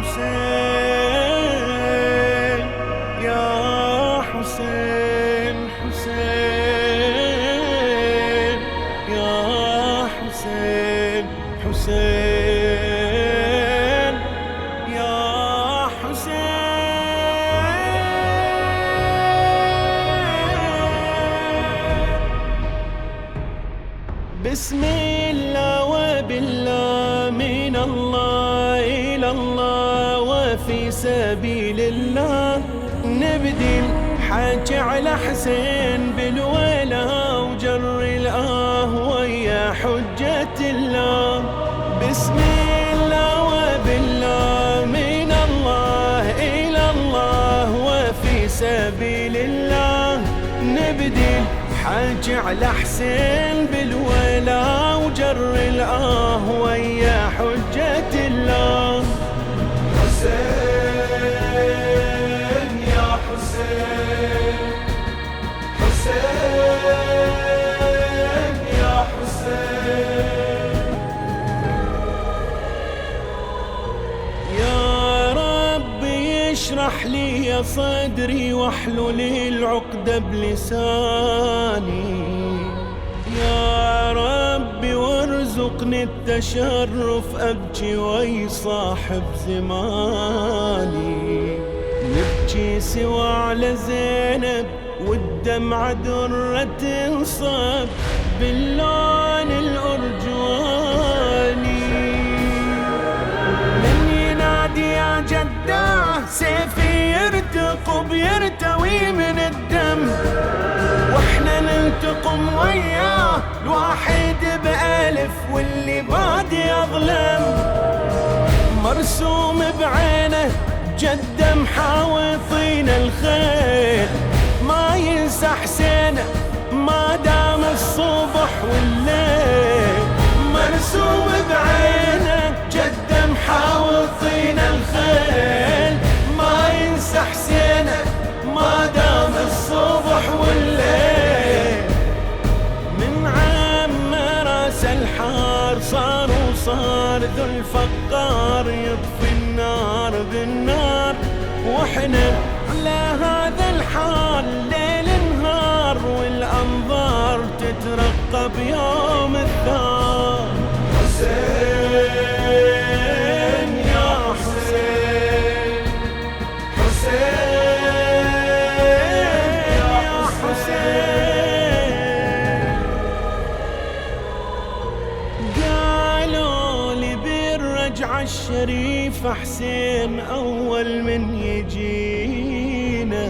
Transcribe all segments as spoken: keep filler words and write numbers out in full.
حسين يا حسين حسين يا حسين حسين يا حسين. بسم الله وبالله من الله إلى الله وفي سبيل الله نبدي الحكي على حسين بالولا وجر الآه ويا حجة الله. بسم الله وبالله من الله إلى الله وفي سبيل الله نبدي الحكي على حسين بالولا وجر الآه ويا حجة الله. حسين يا حسين حسين يا حسين. يا رب اشرح لي صدري واحلل العقدة بلساني. يا ربي وارزقني التشرف أبكي ويصاحب زماني. نبكي سوا على زينب والدمعة درة تنصب باللون الأرجواني. من ينادي يا جداه سيفي يرتقب يرتوي من الدم واحنا نلتقم وياه الواحد بألف واللي بادي أظلم. مرسوم بعينه جده محاوطين الخيل ما ينسى حسينه ما دام الصبح والليل. مرسوم بعينه جده محاوطين الخيل ما ينسى حسينه ما دام الصبح والليل. من عم راس الحار صار وصار ذو الفقار يطفي النار بالنار واحنا على هذا الحال ليل نهار والانظار تترقب يوم الثار. حسين يا حسين حسين يا حسين. قالوا لي بالرجعة الشريفة حسين أول من يجينا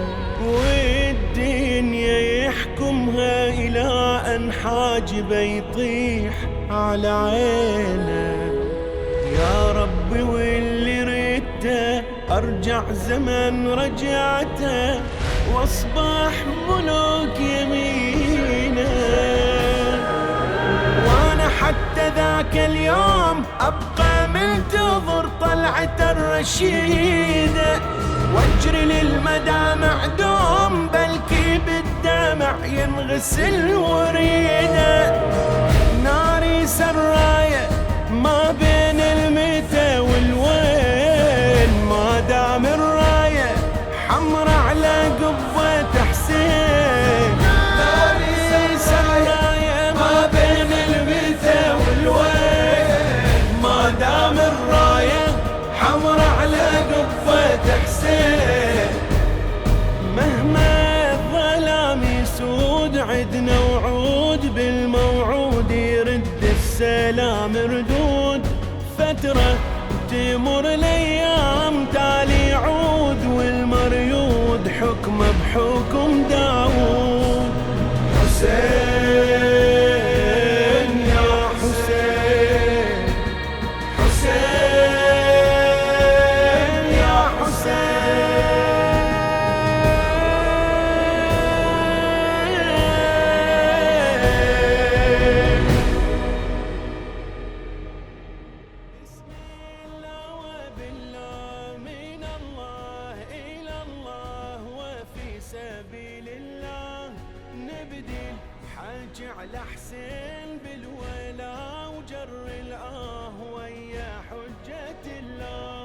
والدنيا يحكمها إلى أن حاجبه يطيح على عينه. يا ربي واللي ريته أرجع زمن رجعته واصبح ملوك يمينه. وانا حتى ذاك اليوم ابقى منتظر طلعة الرشيدة واجري للمدامع دوم بلكي بالدمع ينغسل وريده. ناري سراية ما بين المتى والوين ما دام الراية حمر على قبة حسين. ناري سراية ما بين المتى والوين ما دام الراية حمر على قبة حسين. مهما الظلام يسود عدنا وعود بالموعود يرد السلام ردود. فترة تمر الايام تالي يعود والمريود حكمه بحكم داود. حسين يا حسين حسين يا حسين. بسم الله وبالله من الله إلى الله وفي سبيل الله نبدي الحج على حسين بالولا وجر الآه ويا حجة الله.